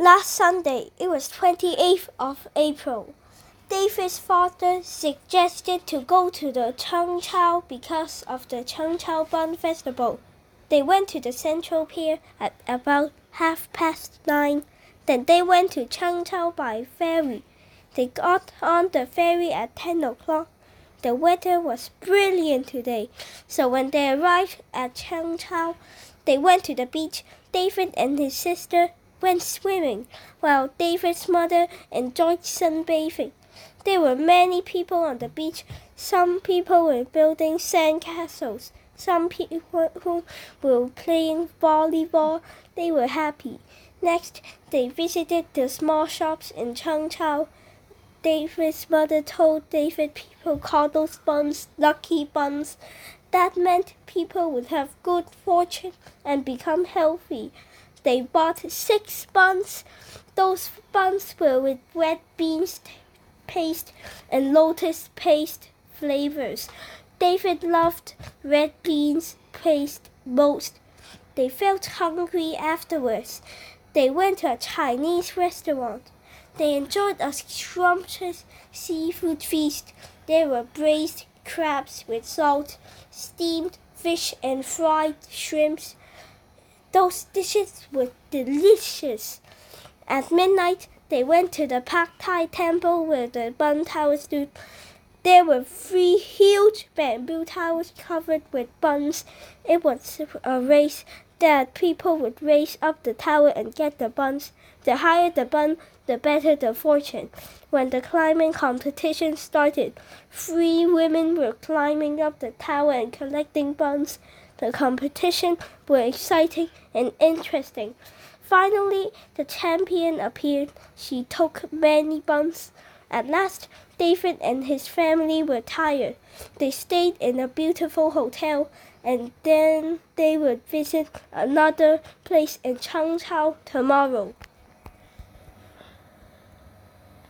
Last Sunday, it was 28th of April. David's father suggested to go to the Chengchao because of the Chengchao Bun Festival. They went to the Central Pier at about 9:30. Then they went to Chengchao by ferry. They got on the ferry at 10 o'clock. The weather was brilliant today, so when they arrived at Chengchao, they went to the beach. David and his sister went swimming, while David's mother enjoyed sunbathing. There were many people on the beach. Some people were building sandcastles. Some people who were playing volleyball. They were happy. Next, they visited the small shops in Chengchao. David's mother told David people called those buns lucky buns. That meant people would have good fortune and become healthy. They bought 6 buns. Those buns were with red beans paste and lotus paste flavors. David loved red beans paste most. They felt hungry afterwards. They went to a Chinese restaurant. They enjoyed a scrumptious seafood feast. There were braised crabs with salt, steamed fish and fried shrimps. Those dishes were delicious. At midnight, they went to the Pak Tai temple where the Bun Tower stood. There were 3 huge bamboo towers covered with buns. It was a race that people would race up the tower and get the buns. The higher the bun, the better the fortune. When the climbing competition started, 3 women were climbing up the tower and collecting buns. The competition was exciting and interesting. Finally, the champion appeared. She took many buns. At last, David and his family were tired. They stayed in a beautiful hotel, and then they would visit another place in Chengchao tomorrow.